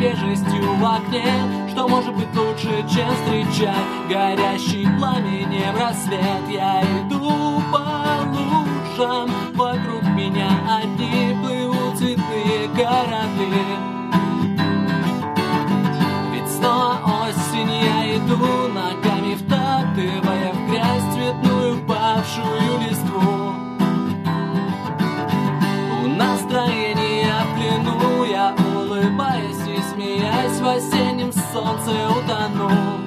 свежестью в окне. Что может быть лучше, чем встречать горящий пламенем рассвет? Я иду по лужам, вокруг меня одни плывут цветные корабли. Ведь снова осень, я иду ногами втаптывая в грязь цветную павшую листву. У настроения в плену, я улыбаясь и смеясь в осеннем солнце утону.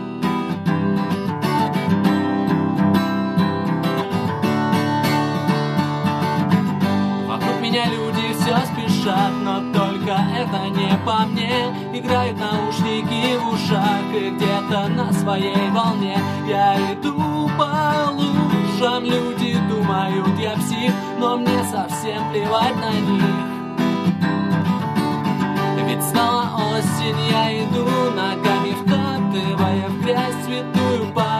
Вокруг меня люди все спешат, но только это не по мне. Играют наушники в ушах, и где-то на своей волне я иду по лужам. Люди думают, я псих, но мне совсем плевать на них. Ведь снова осень, я иду ногами втаптывая в грязь цветную паль.